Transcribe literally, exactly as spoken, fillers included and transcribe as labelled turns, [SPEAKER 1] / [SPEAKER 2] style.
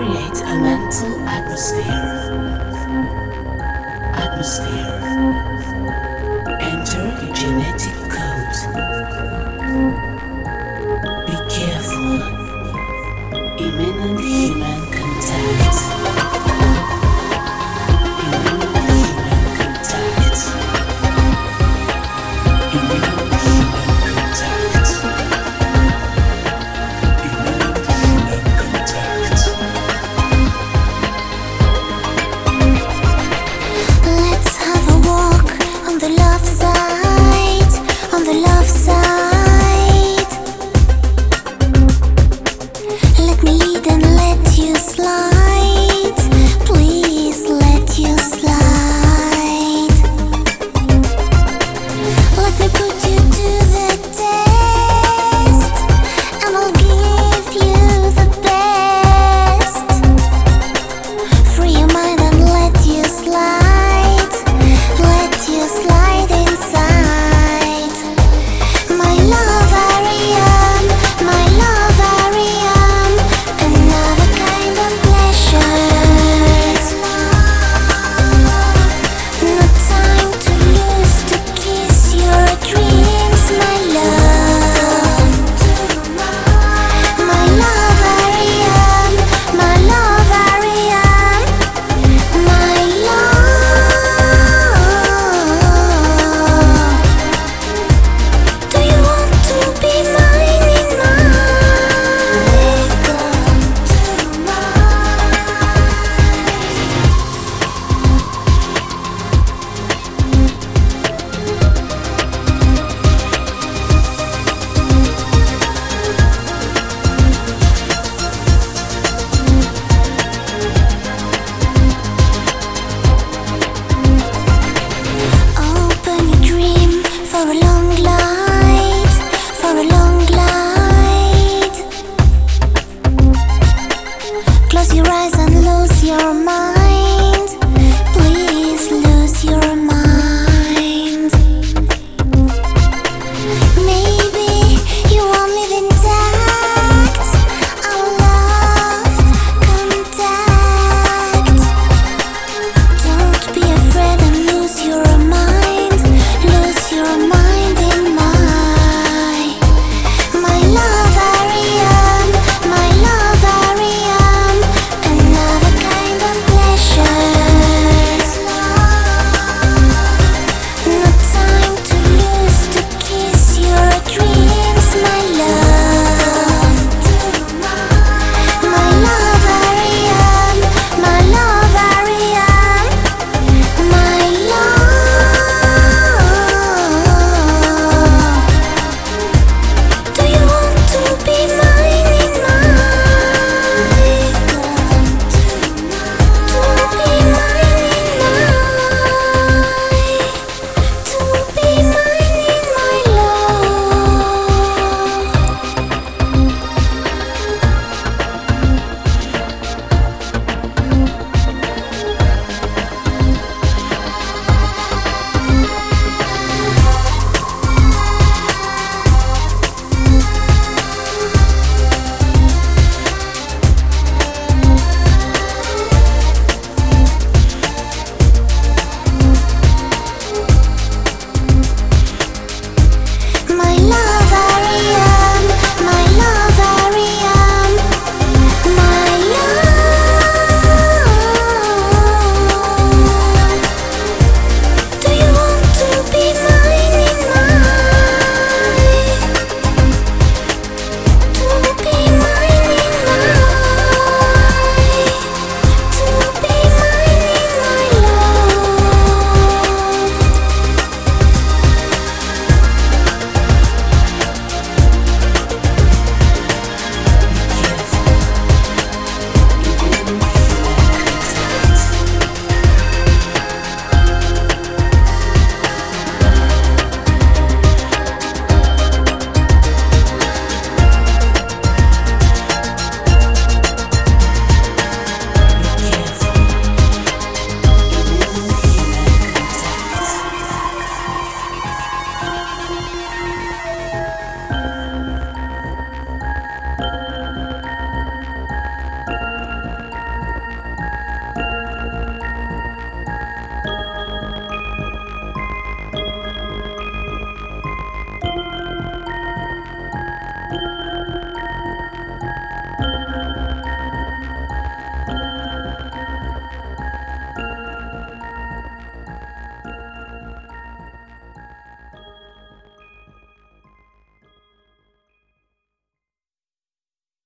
[SPEAKER 1] create a mental atmosphere. Atmosphere. Enter the genetic code. Be careful. Imminent human contact. Imminent human contact. Imminent human contact. Imminent human contact.
[SPEAKER 2] Let's have a walk on the love side, on the love side. Let me lead and let you slide. Please let you slide. Let me put you to the test, and I'll give you the best. Free your mind and let you slide. Let you slide inside. My love Ariam, my love Ariam. Another kind of pleasure. No time to lose, to kiss your dreams, my love. My love Ariam, my love Ariam. My love. Do you want to be mine in mine? Open your dream for a long